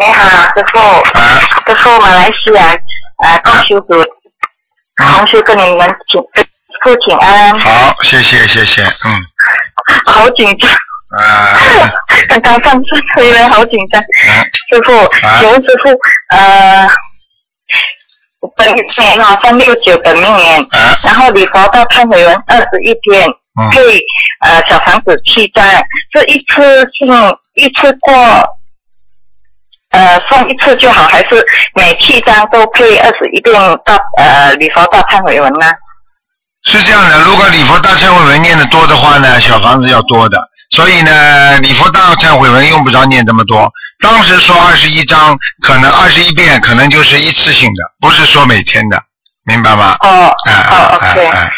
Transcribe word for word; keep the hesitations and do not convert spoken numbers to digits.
你好，师傅。 啊。 师傅，马来西亚啊，共修组同学跟你们请师傅请安。 好，谢谢谢谢，嗯。 好紧张。 啊。 刚刚上次回来好紧张。 啊。 师傅，请问师傅，呃。本年啊，三六九本命年， 啊、 然后礼佛大忏悔文二十一篇， 嗯、 配呃小房子七张，是一次性一次过，呃送一次就好，还是每七张都配二十一遍大呃礼佛大忏悔文呢？ 是这样的，如果礼佛大忏悔文念的多的话呢，小房子要多的，所以呢，礼佛大忏悔文用不着念这么多。当时说二十一章，可能二十一遍，可能就是一次性的，不是说每天的，明白吗？ 哦， 啊啊啊啊！